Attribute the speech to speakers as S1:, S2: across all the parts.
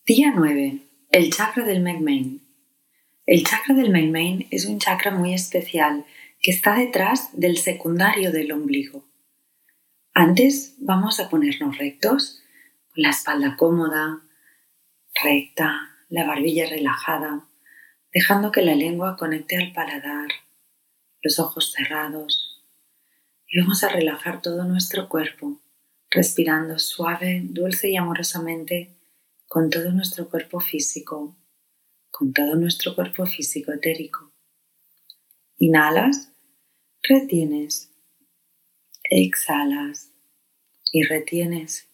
S1: Día 9. El chakra del Megmain. El chakra del Megmain es un chakra muy especial que está detrás del secundario del ombligo. Antes vamos a ponernos rectos, con la espalda cómoda, recta, la barbilla relajada, dejando que la lengua conecte al paladar, los ojos cerrados. Y vamos a relajar todo nuestro cuerpo, respirando suave, dulce y amorosamente con todo nuestro cuerpo físico, etérico. Inhalas, retienes, exhalas y retienes.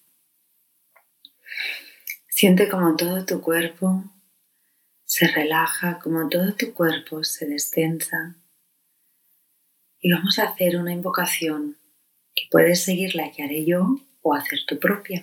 S1: Siente como todo tu cuerpo se relaja, como todo tu cuerpo se destensa. Y vamos a hacer una invocación que puedes seguir la que haré yo o hacer tu propia.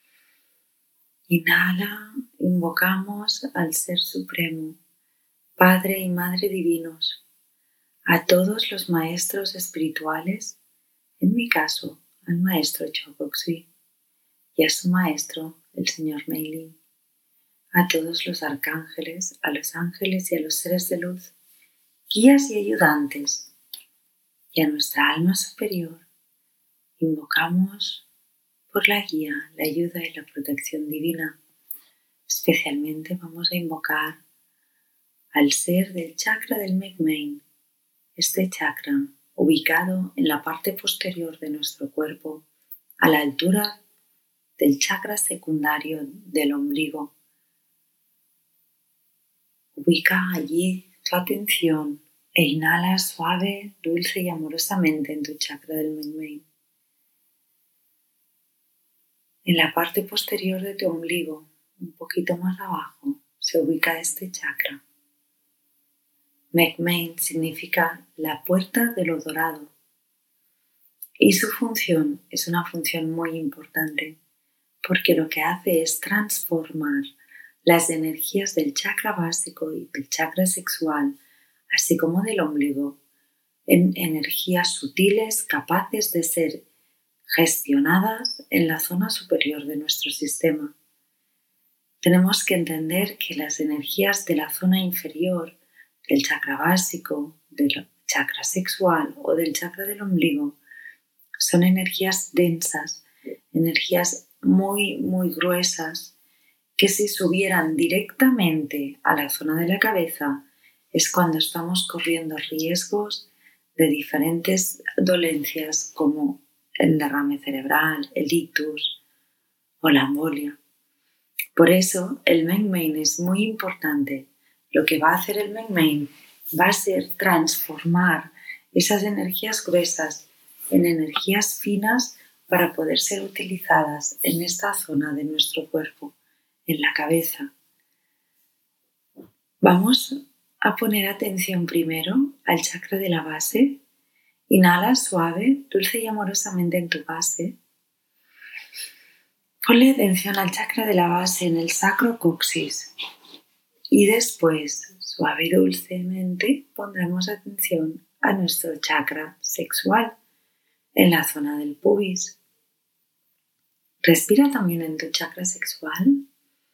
S1: Inhala, invocamos al Ser Supremo, Padre y Madre Divinos, a todos los maestros espirituales, en mi caso, al maestro Choa Kok-Sui y a su maestro, el señor Mei Ling, a todos los arcángeles, a los ángeles y a los seres de luz, guías y ayudantes, y a nuestra alma superior. Invocamos por la guía, la ayuda y la protección divina. Especialmente vamos a invocar al ser del chakra del Megmain, este chakra ubicado en la parte posterior de nuestro cuerpo, a la altura del chakra secundario del ombligo. Ubica allí tu atención e inhala suave, dulce y amorosamente en tu chakra del Megmain. En la parte posterior de tu ombligo, un poquito más abajo, se ubica este chakra. Megmain significa la puerta de lo dorado y su función es una función muy importante porque lo que hace es transformar las energías del chakra básico y del chakra sexual, así como del ombligo, en energías sutiles capaces de ser gestionadas en la zona superior de nuestro sistema. Tenemos que entender que las energías de la zona inferior, del chakra básico, del chakra sexual o del chakra del ombligo, son energías densas, energías muy, muy gruesas, que si subieran directamente a la zona de la cabeza es cuando estamos corriendo riesgos de diferentes dolencias como el derrame cerebral, el ictus o la embolia. Por eso el Megmain es muy importante. Lo que va a hacer el Megmain va a ser transformar esas energías gruesas en energías finas para poder ser utilizadas en esta zona de nuestro cuerpo, en la cabeza. Vamos a poner atención primero al chakra de la base. Inhala suave, dulce y amorosamente en tu base. Ponle atención al chakra de la base en el sacro coxis. Y después, suave y dulcemente, pondremos atención a nuestro chakra sexual en la zona del pubis. Respira también en tu chakra sexual.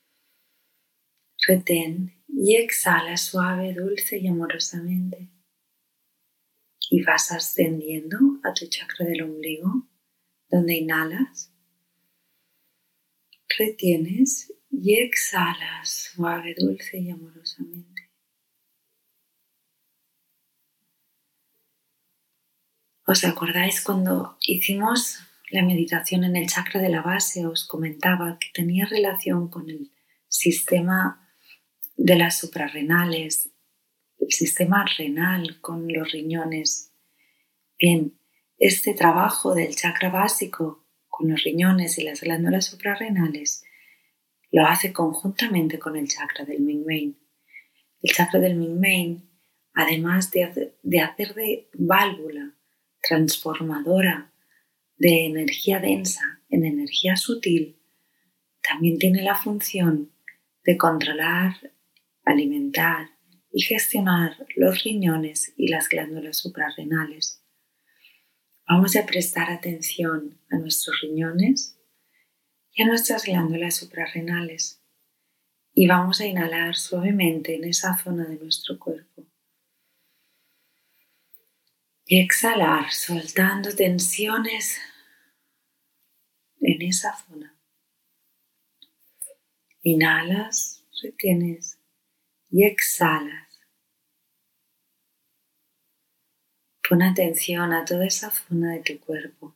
S1: Retén y exhala suave, dulce y amorosamente. Y vas ascendiendo a tu chakra del ombligo, donde inhalas, retienes y exhalas suave, dulce y amorosamente. ¿Os acordáis cuando hicimos la meditación en el chakra de la base? Os comentaba que tenía relación con el sistema de las suprarrenales, el sistema renal con los riñones. Bien, este trabajo del chakra básico con los riñones y las glándulas suprarrenales lo hace conjuntamente con el chakra del Megmain. El chakra del Megmain, además de hacer de válvula transformadora de energía densa en energía sutil, también tiene la función de controlar, alimentar y gestionar los riñones y las glándulas suprarrenales. Vamos a prestar atención a nuestros riñones y a nuestras glándulas suprarrenales. Y vamos a inhalar suavemente en esa zona de nuestro cuerpo. Y exhalar, soltando tensiones en esa zona. Inhalas, retienes y exhalas. Pon atención a toda esa zona de tu cuerpo.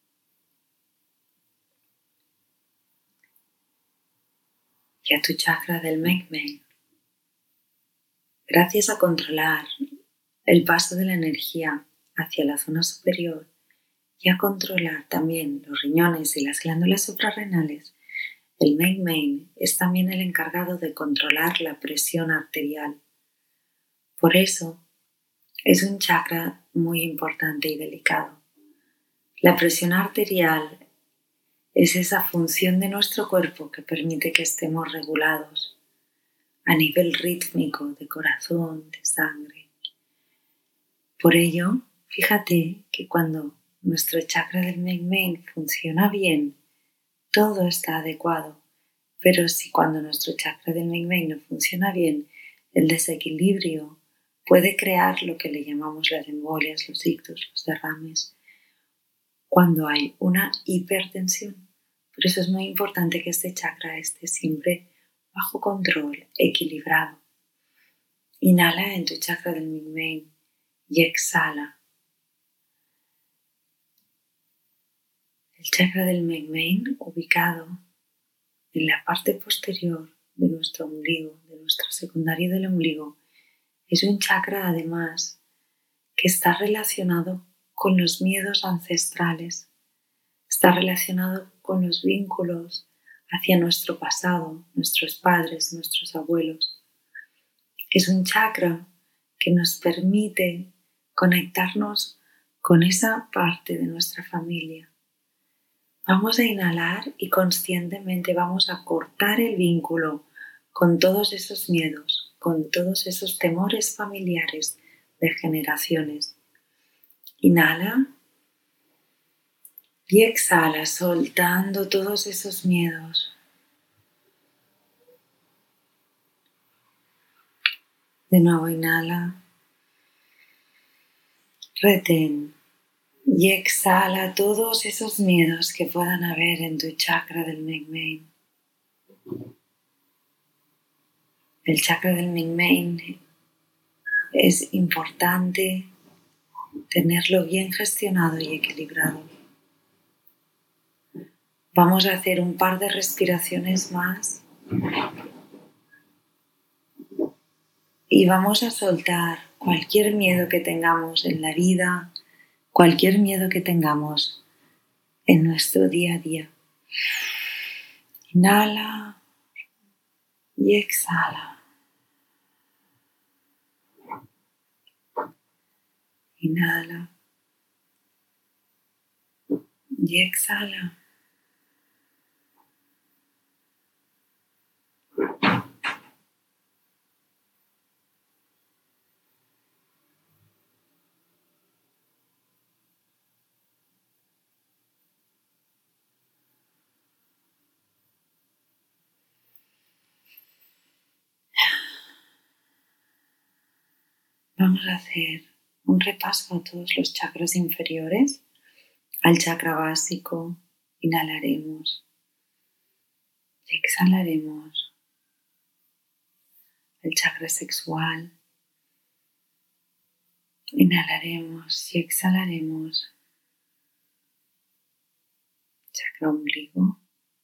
S1: Y a tu chakra del Megmen. Gracias a controlar el paso de la energía hacia la zona superior y a controlar también los riñones y las glándulas suprarrenales, el Megmen es también el encargado de controlar la presión arterial. Por eso es un chakra muy importante y delicado. La presión arterial es esa función de nuestro cuerpo que permite que estemos regulados a nivel rítmico de corazón, de sangre. Por ello, fíjate que cuando nuestro chakra del Megmen funciona bien, todo está adecuado. Pero si cuando nuestro chakra del Megmen no funciona bien, el desequilibrio puede crear lo que le llamamos las embolias, los ictus, los derrames, cuando hay una hipertensión. Por eso es muy importante que este chakra esté siempre bajo control, equilibrado. Inhala en tu chakra del Megmen y exhala. El chakra del Megmen, ubicado en la parte posterior de nuestro ombligo, de nuestro secundario del ombligo, es un chakra además que está relacionado con los miedos ancestrales, está relacionado con los vínculos hacia nuestro pasado, nuestros padres, nuestros abuelos. Es un chakra que nos permite conectarnos con esa parte de nuestra familia. Vamos a inhalar y conscientemente vamos a cortar el vínculo con todos esos miedos, con todos esos temores familiares de generaciones. Inhala y exhala, soltando todos esos miedos. De nuevo inhala, retén y exhala todos esos miedos que puedan haber en tu chakra del Megmen. El chakra del Megmen es importante tenerlo bien gestionado y equilibrado. Vamos a hacer un par de respiraciones más y vamos a soltar cualquier miedo que tengamos en la vida, cualquier miedo que tengamos en nuestro día a día. Inhala y exhala. Inhala y exhala. Vamos a hacer un repaso a todos los chakras inferiores. Al chakra básico, inhalaremos y exhalaremos. El chakra sexual, inhalaremos y exhalaremos. Chakra ombligo.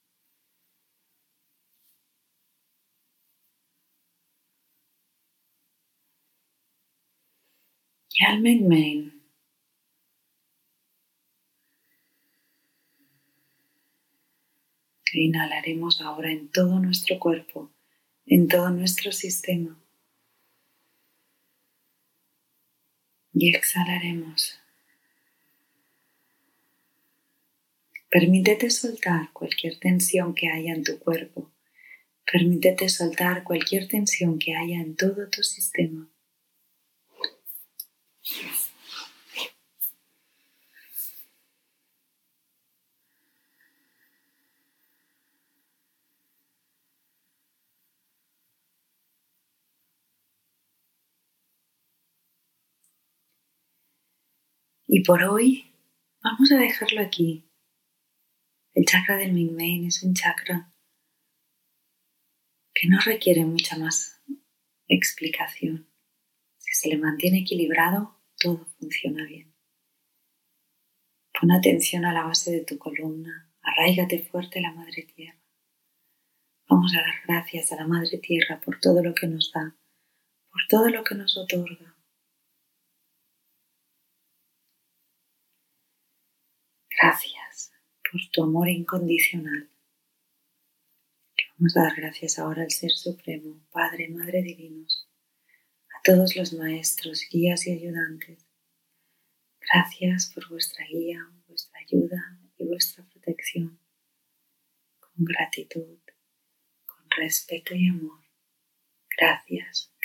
S1: Y al Megmen. Inhalaremos ahora en todo nuestro cuerpo, en todo nuestro sistema. Y exhalaremos. Permítete soltar cualquier tensión que haya en tu cuerpo. Permítete soltar cualquier tensión que haya en todo tu sistema. Y por hoy vamos a dejarlo aquí. El chakra del Mingmen es un chakra que no requiere mucha más explicación. Si se le mantiene equilibrado, todo funciona bien. Pon atención a la base de tu columna, arráigate fuerte a la Madre Tierra. Vamos a dar gracias a la Madre Tierra por todo lo que nos da, por todo lo que nos otorga. Gracias por tu amor incondicional. Vamos a dar gracias ahora al Ser Supremo, Padre, Madre Divinos, a todos los maestros, guías y ayudantes. Gracias por vuestra guía, vuestra ayuda y vuestra protección. Con gratitud, con respeto y amor. Gracias.